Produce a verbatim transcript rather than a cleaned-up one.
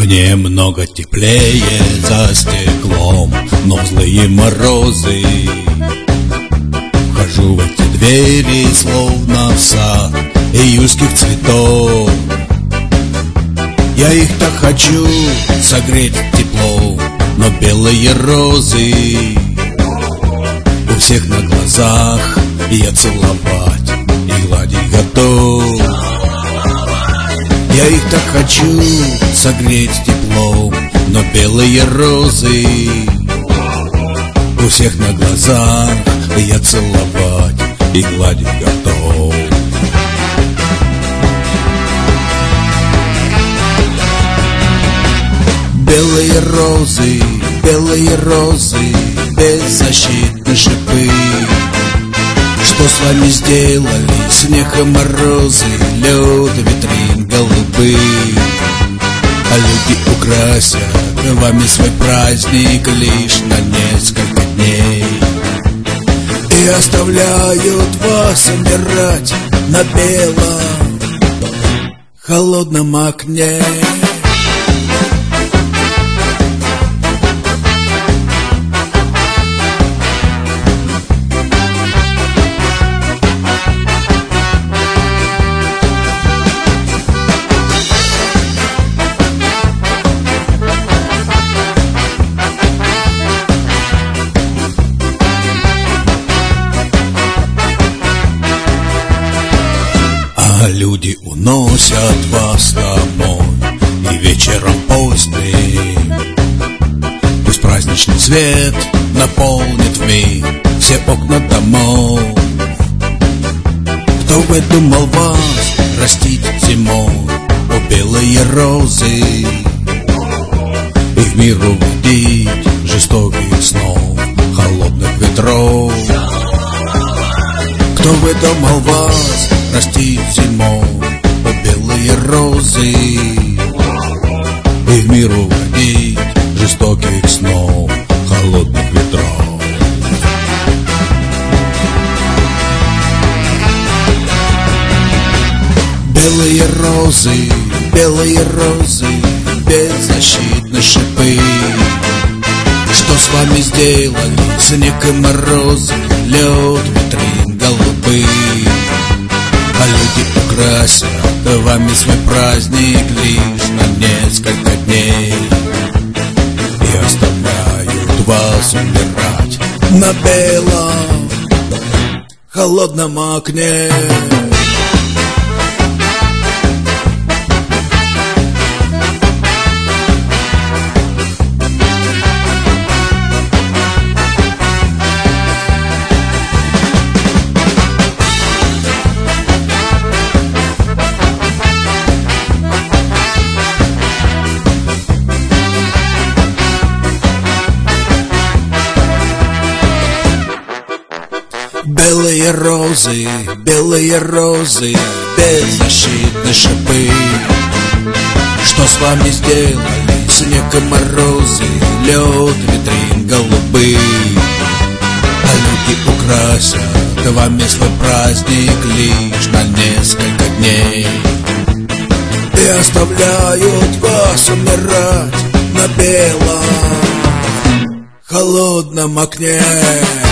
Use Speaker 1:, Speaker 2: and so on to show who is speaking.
Speaker 1: немного теплее за стеклом, но в злые морозы вхожу в эти двери, словно в сад июльских цветов. Я их так хочу согреть теплом, но белые розы у всех на глазах, и я целовать и гладить готов. Я их так хочу согреть теплом, но белые розы у всех на глазах, и я целовать и гладить готов. Белые розы, белые розы, беззащитные шипы. Что с вами сделали снег и морозы, лед, витрин, голубы? А люди украсят вами свой праздник лишь на несколько дней и оставляют вас умирать на белом холодном окне. А люди уносят вас домой, и вечером поздним пусть праздничный свет наполнит вмиг все окна домов. Кто бы думал вас растить зимой, о белые розы, и в мир уводить жестоких снов, холодных ветров? Кто бы думал вас растить зимой, о белые розы, и в мир уводить жестоких снов, холодных ветров? Белые розы, белые розы, беззащитные шипы. Что с вами сделали снег и морозы, лед, витрин, голубы? А люди украсят вами свой праздник лишь на несколько дней и оставляют вас умирать на белом холодном окне. Белые розы, белые розы, беззащитные шипы. Что с вами сделали снег и морозы, лед, витрин, голубы? А люди украсят вами свой праздник лишь на несколько дней и оставляют вас умирать на белом холодном окне.